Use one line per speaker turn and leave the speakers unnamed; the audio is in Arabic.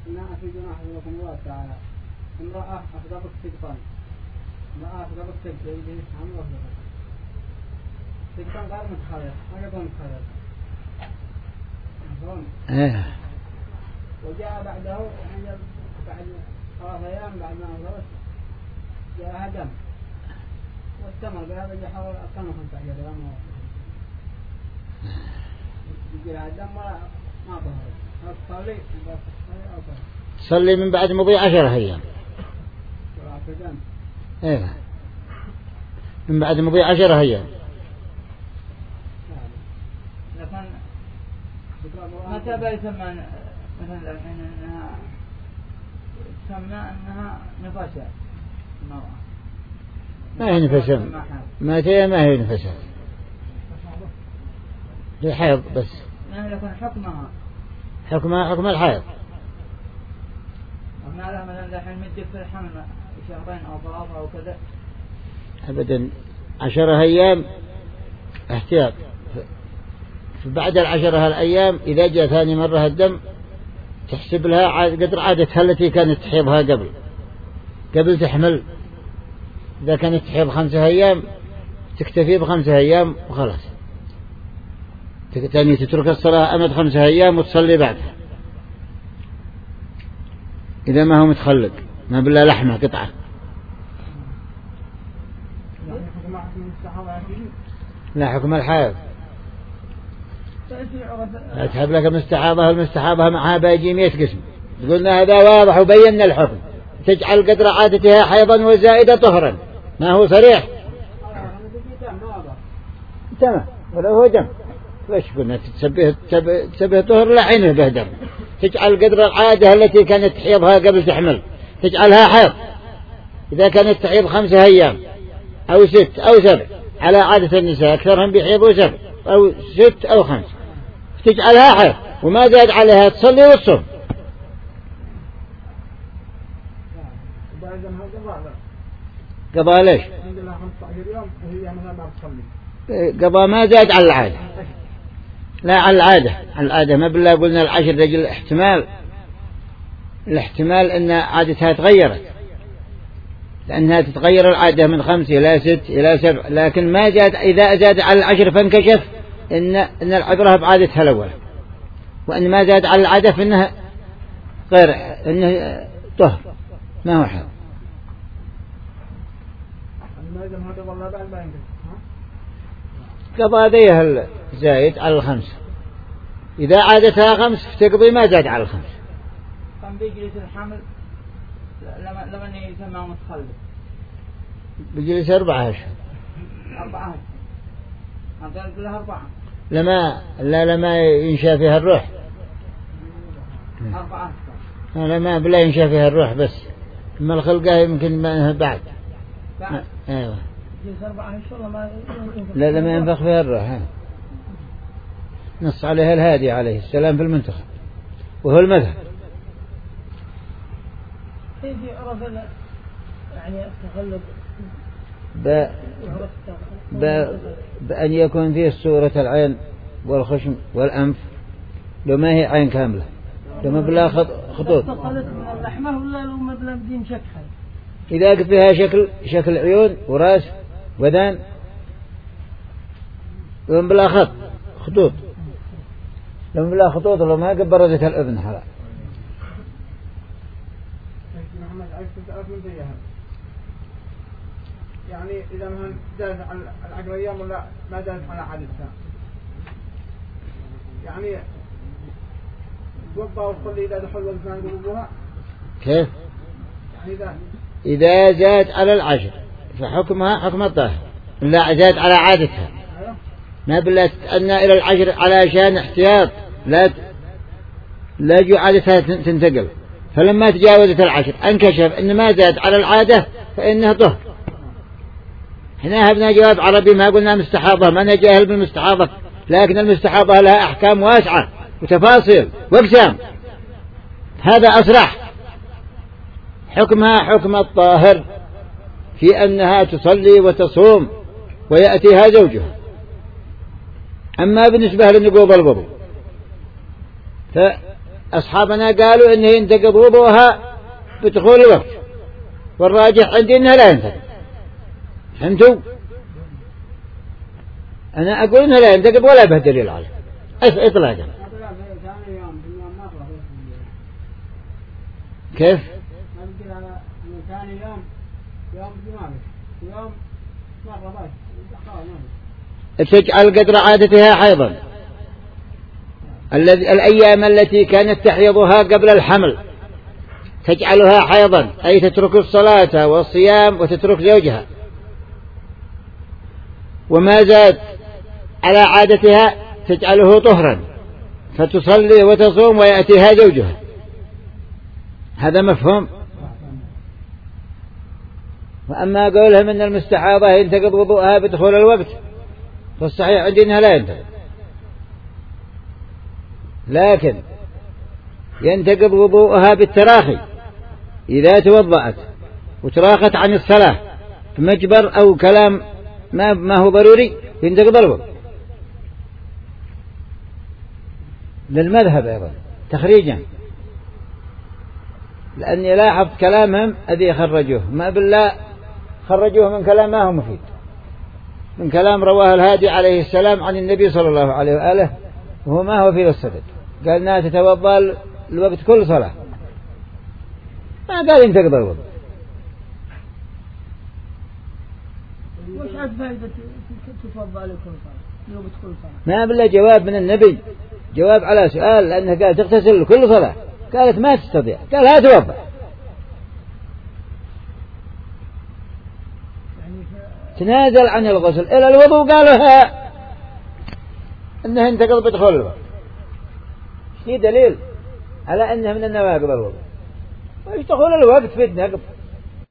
إنها في جناح لكم الله تعالى امرأة أخذبت سجطان امرأة أخذبت سجطان يجي عم أخذبت سجطان غير متخلط ما يكون متخلط وجاء بعده يعني بعد 3 أيام بعد ما أخذبت جاءها دم واستمر بهذا اللي حاول أكثر 15 يوم يجي لها دم ما ظهرت
تصلي من بعد مضي 10 أيام ايه من بعد مضي 10 أيام
لكن متى بيسمى مثلا الحين انها تسمى انها نفسة المرأة
ما هي نفسة ما هي نفسة هي حيض بس
لكن
حكمها حكم الحيض
ما لها مثلا الحين مدة في الحمل 2 أو 3 أو كذا
أبدا 10 أيام احتياط بعد 10 الأيام إذا جاء ثاني مرة الدم تحسب لها قدر عادتها التي كانت تحيضها قبل تحمل. إذا كانت تحيض 5 أيام تكتفي ب5 أيام وخلاص تاني تترك الصلاة أمد 5 أيام وتصلي بعدها إذا ما هو متخلق ما بالله لحمة قطعة. لا حكم الحائض أتحب لك المستحاضة معها باجي 100 قسم قلنا هذا واضح وبينا الحكم تجعل قدر عادتها حيضا وزائدة طهرا ما هو صريح تمام ولا هو دم ليش قلنا تسبه طهر لا عينه به دم تجعل قدر العادة التي كانت تحيضها قبل تحمل تجعلها حيض. إذا كانت تحيض 5 أيام أو 6 أو 7 على عادة النساء أكثرهم بيحيضوا 7 أو 6 أو 5 تجعلها حيض وما زاد عليها تصلي والصوم. قضاء ليش قضاء ما زاد على العادة لا على العادة ما بالله قلنا 10 رجل الاحتمال أن عادتها تغيرت لأنها تتغير العادة من 5 إلى 6 إلى 7 لكن ما زاد. إذا زاد على 10 فانكشف إن العبرة بعادتها الأول وأن ما زاد على العادة فإنها غير إنه طهر ما هو حال. قضى ذيها الزايد على 5 إذا عادتها 5 فتقضي ما زاد على 5.
كم بيجلس الحمل لما يسمى متخلف
بيجلس 4 أشهر
4 أشهر لها 4
لما ينشأ فيها الروح
4 أشهر
لما بلا ينشأ فيها الروح بس أما الخلقة يمكن بعد أيوة لا لما ينفخ فيها الروح نص عليها الهادي عليه السلام في المنتخب وهو المذهب
يعني التخلق
بأن يكون فيه صورة العين والخشم والأنف لو ما هي عين كاملة لو ما بلا خطوط
اللحمة ولا لو ما بلا بدين شكل
إذا فيها شكل عيون وراس ودان لو بلا خطوط لو بلا خطوط لو ما برزت الأذن حلا
يعني إذا ما زاد على 10 أيام ولا ما زاد على عادتها يعني وضع وصلي إذا دخل والإنسان قلوبها
كيف
يعني
إذا زاد على 10 فحكمها حكم الطاهر لا زاد على عادتها ما بلا تتأنى إلى 10 علشان احتياط لا جو عادتها تنتقل فلما تجاوزت 10 انكشف إن ما زاد على العادة فإنها طهر. هنا هبنا جواب عربي ما قلنا مستحاضة ما نجاهل بالمستحاضة لكن المستحاضة لها أحكام واسعة وتفاصيل واقسام هذا أصرح حكمها حكم الطاهر في أنها تصلي وتصوم ويأتيها زوجها. أما بالنسبة لنقوض الوضوء أصحابنا قالوا إنه ينتقض وضوءها بدخول الوقت، والراجح عندي إنها لا ينتقض. فهمتوا؟ أنا أقول إنها لا ينتقض ولا به دليل عليه إطلاقا. كيف؟ تجعل قدر عادتها حيضا، الأيام التي كانت تحيضها قبل الحمل تجعلها حيضا، أي تترك الصلاة والصيام وتترك زوجها، وما زاد على عادتها تجعله طهرا فتصلي وتصوم ويأتيها زوجها. هذا مفهوم. وأما قولهم أن المستحاضة ينتقض وضوءها بدخول الوقت فالصحيح عندي أنها لا ينتقض، لكن ينتقض وضوءها بالتراخي. إذا توضأت وتراخت عن الصلاة في مجبر أو كلام ما هو ضروري ينتقض الوضوء. للمذهب أيضا تخريجا، لأني لاحظت كلامهم الذي خرجوه ما بالله خرجوه من كلام ما هو مفيد، من كلام رواه الهادي عليه السلام عن النبي صلى الله عليه وآله، وهو ما هو في الصدد. قال أنها تتوضأ الوقت كل صلاة، ما قال ينتقض الوضوء.
وش فائدة تتوضأ لكل صلاة لوقت كل صلاة؟
ما بالله جواب من النبي، جواب على سؤال، لأنه قال تغتسل لكل صلاة، قالت ما تستطيع، قال لا توضأ. تنازل عن الغسل إلى الوضوء، قالوا أنه ينتقض بدخول الوقت. في دليل على أنه من النواقض الوضوء، ويش دخول الوقت في النقض؟